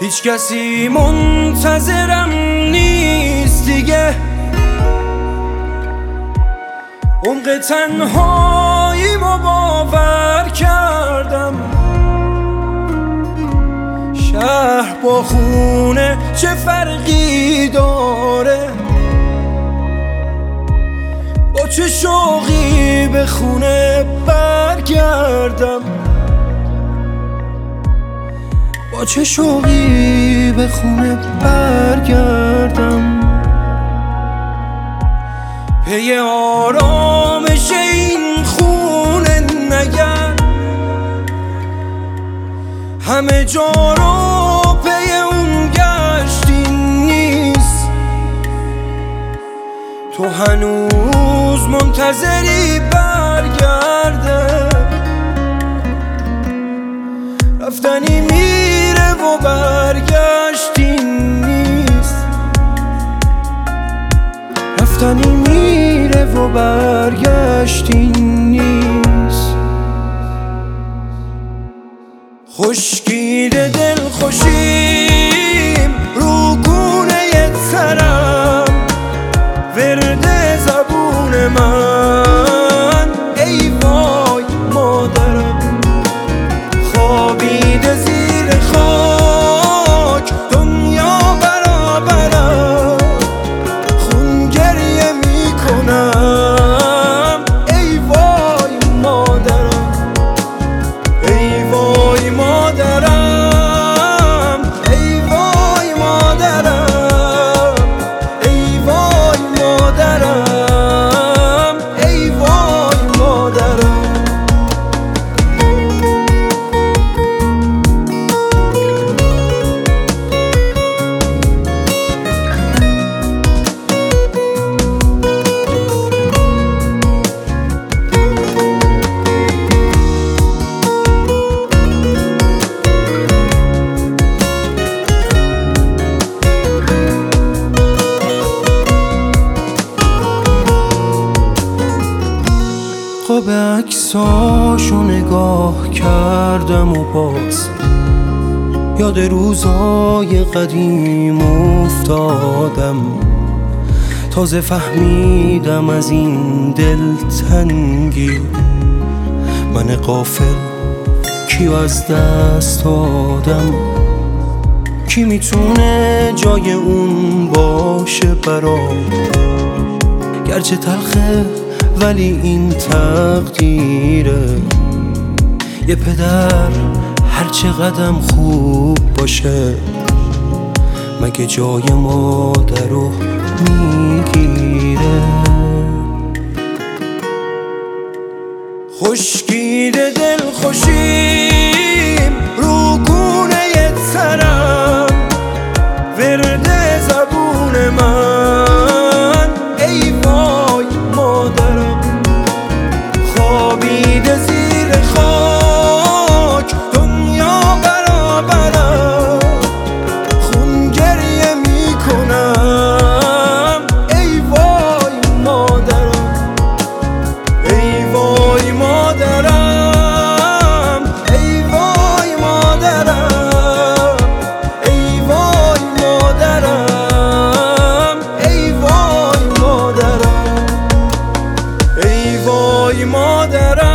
هیچ کسی منتظرم نیست دیگه، عمق تنهاییمو باور کردم. شهر با خونه چه فرقی داره، با چه شوقی به خونه برگردم، با چه شوقی به خونه برگردم. پی آرامش این خونه نگرد، همه جا رو پی اون گشتی نیست. تو هنوز منتظری برگرده، رفتنی میره و برگشتی نیست. رفتنی میره و برگشتی نیست. خشکیده دل خوشیم رو گونه ترم، ورد زبون من ای وای مادرم. خوابیده زیر خاک دنیا برابرم، خون گریه میکنم ای وای مادرم. ای وای مادرم، ای وای مادرم، ای وای مادرم، ای وای مادرم. خواب عکساشو نگاه کردم و باز یاد روزای قدیم افتادم. تازه فهمیدم از این دلتنگی من غافل کیو از دست دادم. کی میتونه جای اون باشه برام؟ گرچه تلخه ولی این تقدیره. یه پدر هر چقدرم خوب باشه مگه جای مادر رو میگیره. خشکیده دل خوشیم رو گونه ترم، ورد زبون من ای وای مادرم. خوابیده زیر خاک دنیا برابرم، خون گریه میکنم ای وای مادرم. ای وای مادرم، ای وای مادرم، ای وای مادرم، ای وای مادرم، ای وای مادرم.